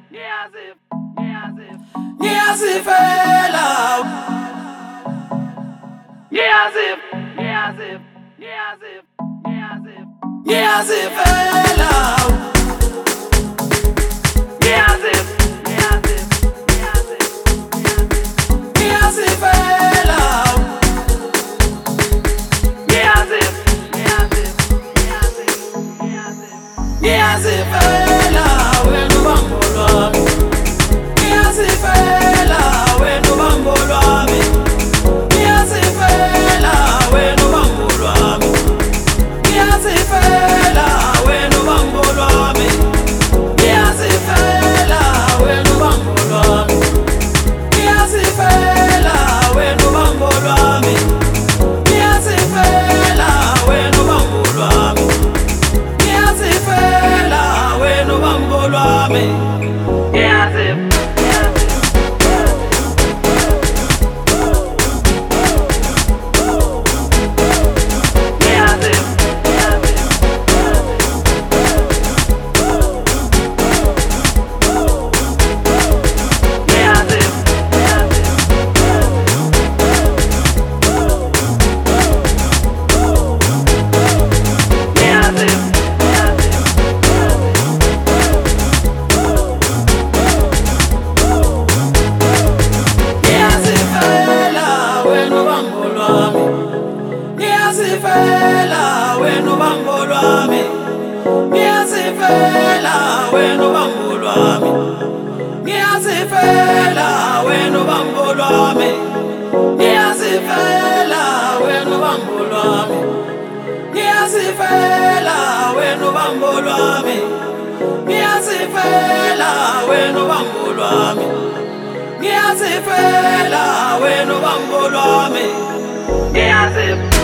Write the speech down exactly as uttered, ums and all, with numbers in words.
Ngiyazifela Ngiyazif Ngiyazif Ngiyazif Ngiyazif Ngiyazifela Ngiyazif Ngiyazif Ngiyazif Ngiyazifela Ngiyazif Ngiyazif Ngiyazif Ngiyazif Ngiyazifela wena ubambo lwami Ngiyazifela wena ubambo lwami Ngiyazifela wena ubambo lwami Ngiyazifela wena ubambo lwami Ngiyazifela wena ubambo lwami Ngiyazifela wena ubambo lwami Ngiyazifela wena ubambo lwami Ngiyazifela wena ubambo lwami Ngiyazif Ngiyazifela wena ubambo lwami Ngiyazifela wena ubambo lwami Ngiyazifela wena ubambo lwami Ngiyazifela wena ubambo lwami Ngiyazifela wena ubambo lwami Ngiyazifela wena ubambo lwami Ngiyazifela wena ubambo lwami Ngiyazif